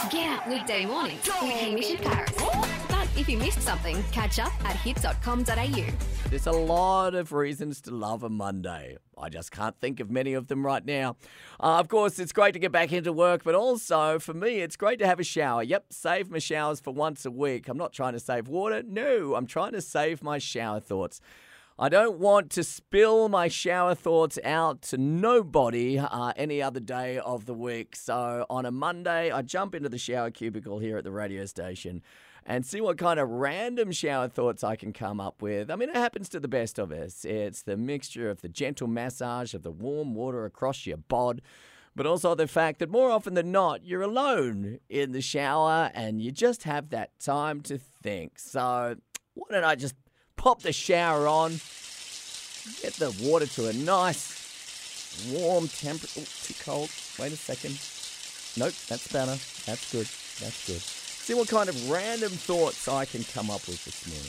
Get up weekday mornings with Hamish and Paris. But if you missed something, catch up at hit.com.au. There's a lot of reasons to love a Monday. I just can't think of many of them right now. Of course, it's great to get back into work, but also, for me, it's great to have a shower. Yep, save my showers for once a week. I'm not trying to save water. No, I'm trying to save my shower thoughts. I don't want to spill my shower thoughts out to nobody any other day of the week. So on a Monday, I jump into the shower cubicle here at the radio station and see what kind of random shower thoughts I can come up with. I mean, it happens to the best of us. It's the mixture of the gentle massage of the warm water across your bod, but also the fact that more often than not, you're alone in the shower and you just have that time to think. So why don't I just pop the shower on, get the water to a nice warm temperature. Oh, too cold. Wait a second. Nope, that's better. That's good. That's good. See what kind of random thoughts I can come up with this morning.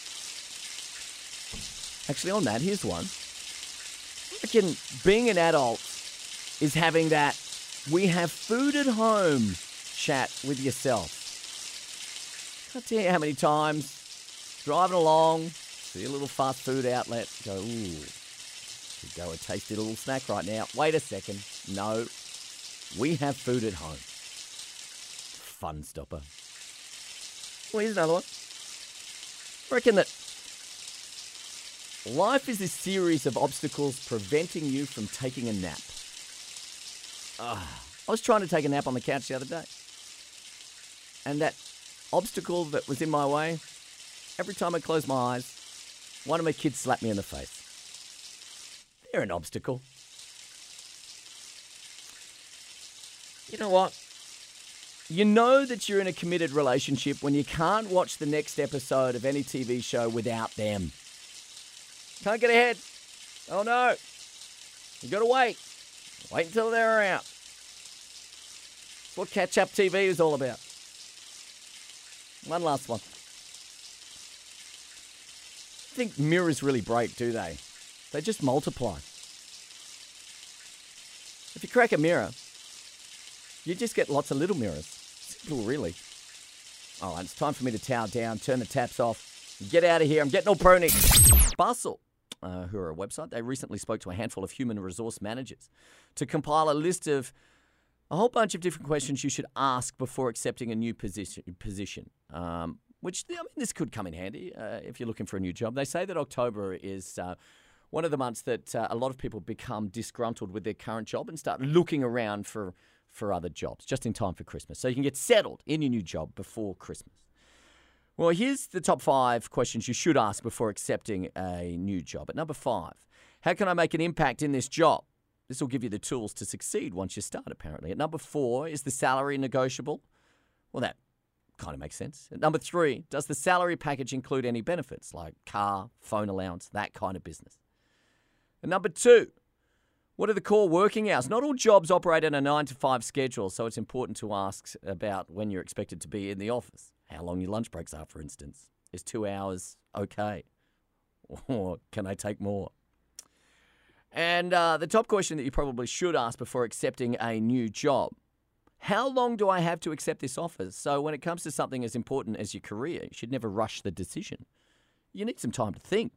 Actually, on that, here's one. I reckon being an adult is having that we have food at home chat with yourself. Can't tell you how many times driving along, see a little fast food outlet, go, ooh, could go a tasty little snack right now. Wait a second. No, we have food at home. Fun stopper. Well, here's another one. I reckon that life is a series of obstacles preventing you from taking a nap. I was trying to take a nap on the couch the other day. And that obstacle that was in my way, every time I close my eyes, one of my kids slapped me in the face. They're an obstacle. You know what? You know that you're in a committed relationship when you can't watch the next episode of any TV show without them. Can't get ahead. Oh no. You got to wait. Wait until they're around. That's what catch-up TV is all about. One last one. I think mirrors really break, do they? They just multiply. If you crack a mirror, you just get lots of little mirrors. Simple, really. All right, it's time for me to towel down, turn the taps off, get out of here. I'm getting all pruny. Bustle, who are a website, they recently spoke to a handful of human resource managers to compile a list of a whole bunch of different questions you should ask before accepting a new position. Which, I mean, this could come in handy if you're looking for a new job. They say that October is one of the months that a lot of people become disgruntled with their current job and start looking around for other jobs, just in time for Christmas. So you can get settled in your new job before Christmas. Well, here's the top 5 questions you should ask before accepting a new job. At number 5, how can I make an impact in this job? This will give you the tools to succeed once you start, apparently. At number 4, is the salary negotiable? Well, that kind of makes sense. At number 3, does the salary package include any benefits like car, phone allowance, that kind of business? At number 2, what are the core working hours? Not all jobs operate on a 9-to-5 schedule, so it's important to ask about when you're expected to be in the office. How long your lunch breaks are, for instance. Is 2 hours okay? Or can I take more? And the top question that you probably should ask before accepting a new job. How long do I have to accept this offer? So when it comes to something as important as your career, you should never rush the decision. You need some time to think.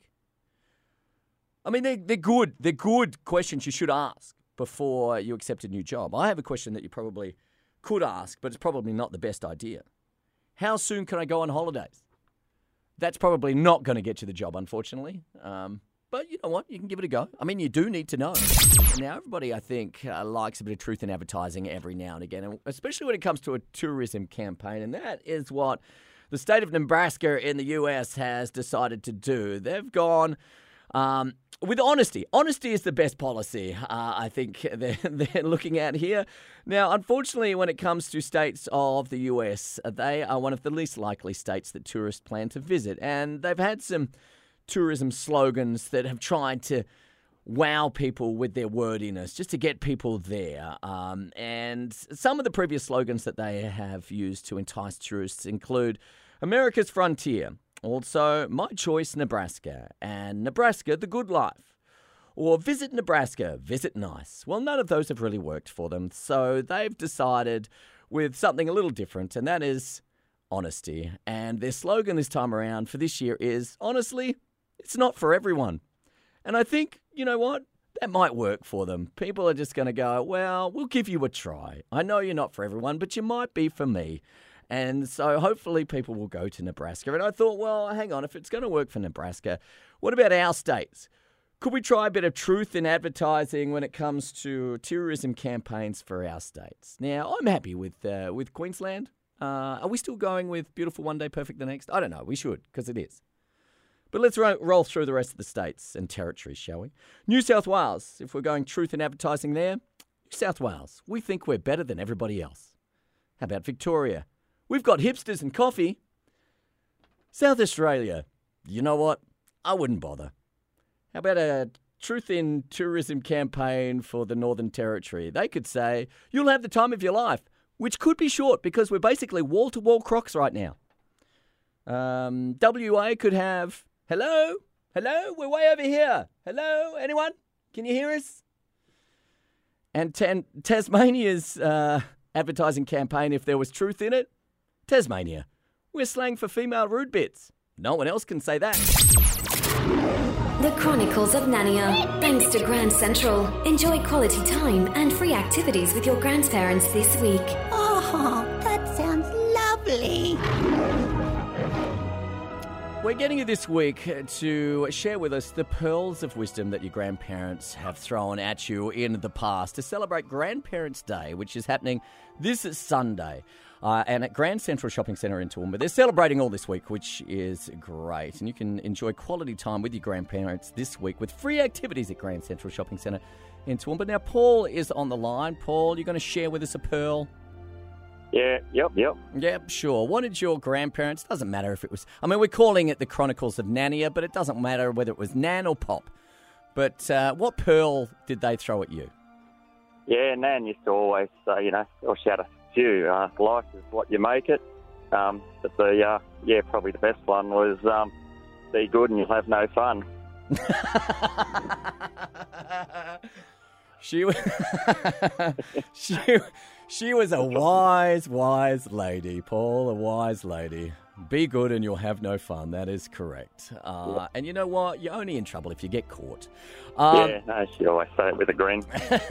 I mean, they're good. They're good questions you should ask before you accept a new job. I have a question that you probably could ask, but it's probably not the best idea. How soon can I go on holidays? That's probably not going to get you the job, unfortunately. But you know what? You can give it a go. I mean, you do need to know. Now, everybody, I think, likes a bit of truth in advertising every now and again, and especially when it comes to a tourism campaign. And that is what the state of Nebraska in the US has decided to do. They've gone with honesty. Honesty is the best policy, I think they're looking at here. Now, unfortunately, when it comes to states of the US, they are one of the least likely states that tourists plan to visit. And they've had some tourism slogans that have tried to wow people with their wordiness, just to get people there. And some of the previous slogans that they have used to entice tourists include America's Frontier, also My Choice Nebraska, and Nebraska, the Good Life. Or Visit Nebraska, Visit Nice. Well, none of those have really worked for them, so they've decided with something a little different, and that is honesty. And their slogan this time around for this year is, honestly, it's not for everyone. And I think, you know what? That might work for them. People are just going to go, well, we'll give you a try. I know you're not for everyone, but you might be for me. And so hopefully people will go to Nebraska. And I thought, well, hang on, if it's going to work for Nebraska, what about our states? Could we try a bit of truth in advertising when it comes to tourism campaigns for our states? Now, I'm happy with Queensland. Are we still going with beautiful one day, perfect the next? I don't know. We should, because it is. But let's roll through the rest of the states and territories, shall we? New South Wales, if we're going truth in advertising there. New South Wales, we think we're better than everybody else. How about Victoria? We've got hipsters and coffee. South Australia, you know what? I wouldn't bother. How about a truth in tourism campaign for the Northern Territory? They could say, you'll have the time of your life, which could be short because we're basically wall-to-wall Crocs right now. WA could have, hello, we're way over here. Hello, anyone? Can you hear us? And Tasmania's advertising campaign, if there was truth in it, Tasmania, we're slang for female rude bits. No one else can say that. The Chronicles of Nania. Thanks to Grand Central. Enjoy quality time and free activities with your grandparents this week. Oh, that sounds lovely. We're getting you this week to share with us the pearls of wisdom that your grandparents have thrown at you in the past to celebrate Grandparents' Day, which is happening this Sunday. And at Grand Central Shopping Centre in Toowoomba. They're celebrating all this week, which is great. And you can enjoy quality time with your grandparents this week with free activities at Grand Central Shopping Centre in Toowoomba. Now, Paul is on the line. Paul, you're going to share with us a pearl? Yeah, yep. Yep, sure. What did your grandparents, doesn't matter if it was, I mean, we're calling it the Chronicles of Nania, but it doesn't matter whether it was Nan or Pop. But what pearl did they throw at you? Yeah, Nan used to always say, or shout a few, life is what you make it. But probably the best one was be good and you'll have no fun. She was a wise lady, Paul, a wise lady. Be good and you'll have no fun. That is correct. And you know what? You're only in trouble if you get caught. She always say it with a grin.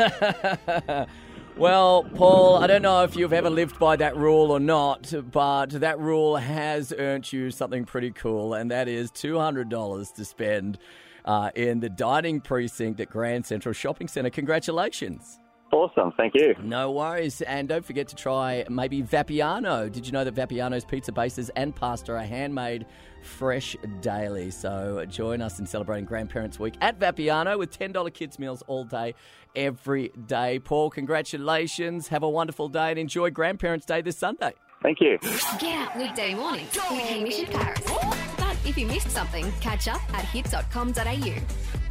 Well, Paul, I don't know if you've ever lived by that rule or not, but that rule has earned you something pretty cool, and that is $200 to spend in the dining precinct at Grand Central Shopping Centre. Congratulations. Awesome, thank you. No worries. And don't forget to try maybe Vapiano. Did you know that Vapiano's pizza bases and pasta are handmade fresh daily? So join us in celebrating Grandparents' Week at Vapiano with $10 kids meals all day, every day. Paul, congratulations. Have a wonderful day and enjoy Grandparents' Day this Sunday. Thank you. Get out weekday mornings with Hamish and Paris. But if you missed something, catch up at hit.com.au.